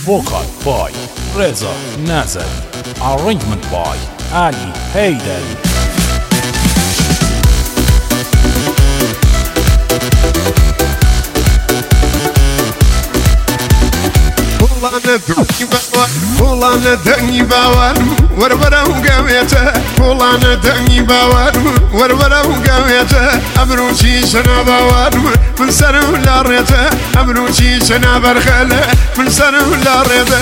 Vocal by Reza Nazari. Arrangement by Ali Haydari. Kulağına dönü bağır, var gavete. Kulağına dönü bağır, var gavete. Abruçi sana bağır, من سر لارته. Abruçi sana برخله, من سر لارته.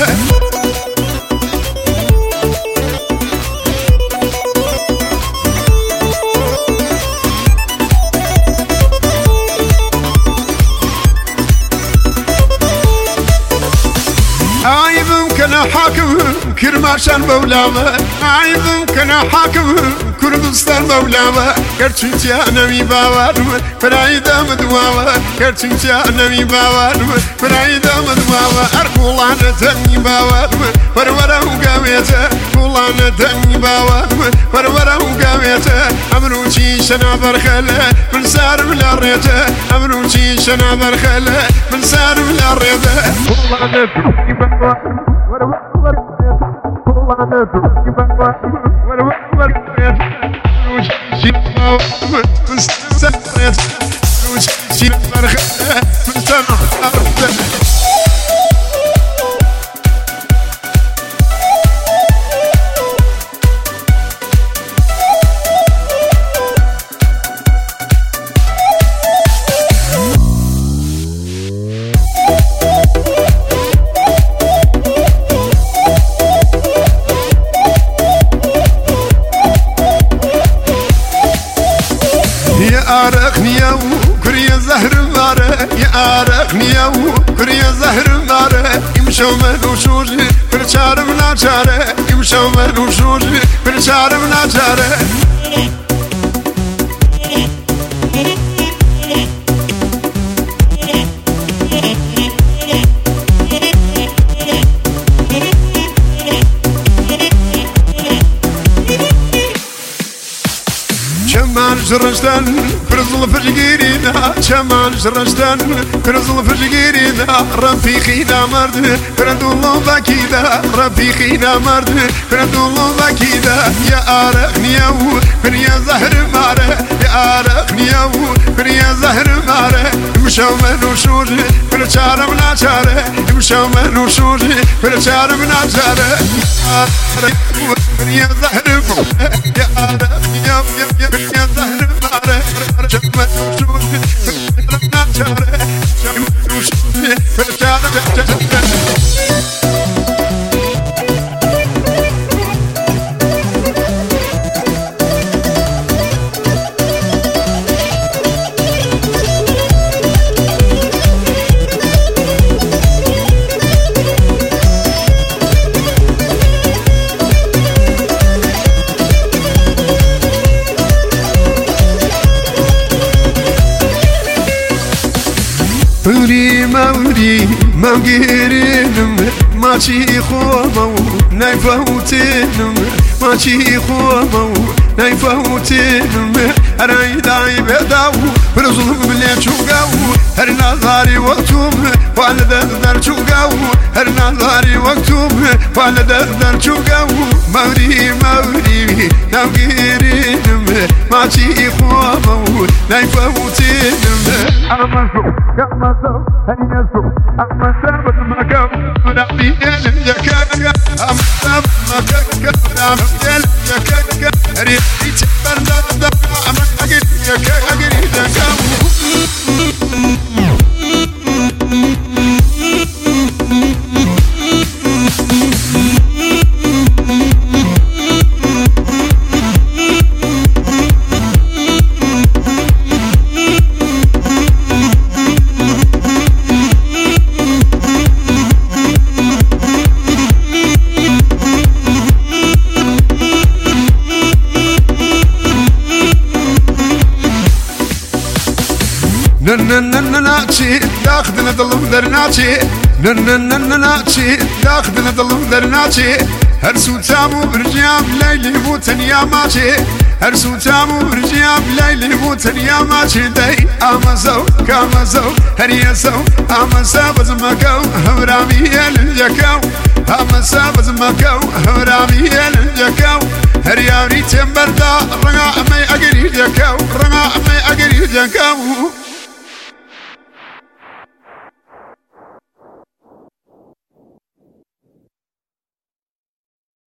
عايبم كنا حاكم كرماشان مولاما عايبم كنا حاكم كردستان مولاما كرتشنتي انا مي باوارم فرايدا مدواوا كرتشنتي انا مي باوارم فرايدا مدواوا اركولانا تني باوارم ورورا وقاويتا كولانا تني باوارم ورورا وقاويتا امروتي شنا برخله من سار بلا ريته امروتي شنا برخله من سار بلا ريته كولانا تني أرقني يا كريا زهر مارة يا أرقني يا كريا زهر مارة يمشوا منوشوش برشار مناجارة يمشوا منوشوش برشار مناجارة شمان جرجدان كرزل فجيرينا شمان جرجدان كرزل فجيرينا رفيقينا مرد كردو الله باكيدا رفيقينا مرد كردو الله باكيدا يا أرقني يا كريا زهر مارة يا أرقني يا كريا زهر مارة يمشوا منوشوش برشار مناجارة يمشوا منوشوش برشار مناجارة كريا زهر مارة يا أرقني يا يا زهر مارة جمع وشوش ناجارة جمع وشوش برشارة موري مغيرنم ماشي خومو نايفوتنم ماشي خومو نايفوتنم رايداي بداو برزلم بلي تشوغاو هر نظاري وقتوم والد در تشوغاو هر نظاري وقتوم والد در تشوغاو موري مغيرنم ماشي خومو نايفوتنم كمسو هنيسو أمسابة مكام ونعطي إلي يكاكا أمسابة مكاكا أمسابة يكاكا ريحي تبرنا دقا أمسابة يكاكا ننننناتشي داخدنا ظلم درناتشي ننننناتشي داخدنا ظلم درناتشي هرسو تامو برجام ليلي مو تنيا ماشي هرسو تامو رجياب ليلي موتن يا ما شدي أمسو كامسو هريسو أمسا بزمكو هرامي الجكو أمسا بزمكو هرامي الجكو هرياري تمبردا رنا أمي أجري جكو رنا أمي أجري جكو